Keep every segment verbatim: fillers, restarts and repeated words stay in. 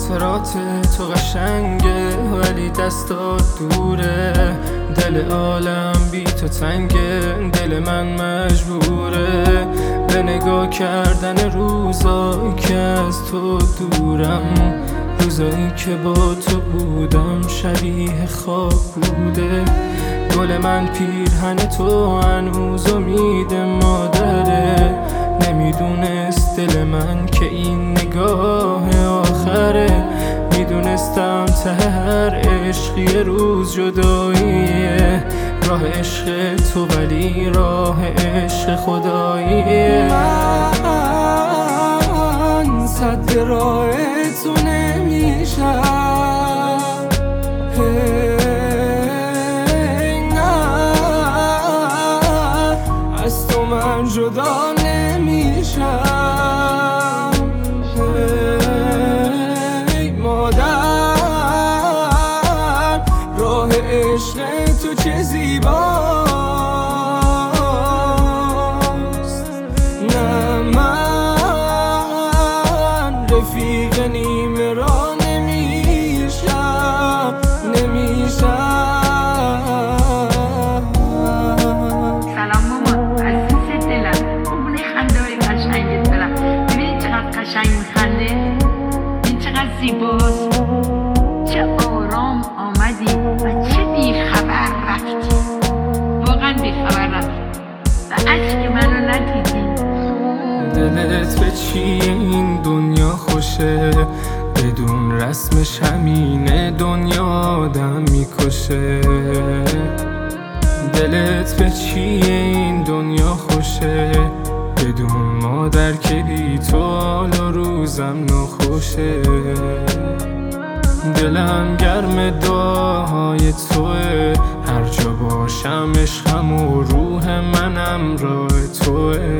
خاطرات تو قشنگه ولی دستات دوره، دل عالم بی تو تنگه، دل من مجبوره به نگاه کردن روزایی که از تو دورم، روزایی که با تو بودم شبیه خواب بوده. گل من پیرهن تو هنوز امید مادره، نمیدونست دل من که این نگاه آخره، میدونستم ته هر عشقی روز جداییه، راه عشق تو ولی راه عشق خداییه. من صد راه تو نمیشم، از تو من جدا نمیشم. ای مادر راه عشق تو چه زیباست، نه من رفیق نیمه را نمیشم نمیشم. زیباست، چه آرام آمدی و چه بیخبر رفتی، واقعا بیخبر رفتی و عشق منو ندیدی. دلت به چیه این دنیا خوشه، بدون رسمش همینه دنیا آدم میکشه. دلت به چیه این دنیا خوشه، بدون مادر که بی تو حال و روزم نخوشه. دلم گرم دعاهای توه، هر جا باشم عشقم و روح منم راه توه.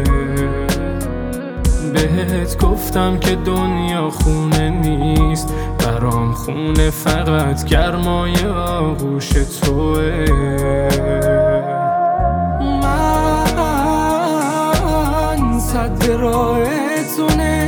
بهت گفتم که دنیا خونه نیست، برام خونه فقط گرمای آغوش توه. صد راه تو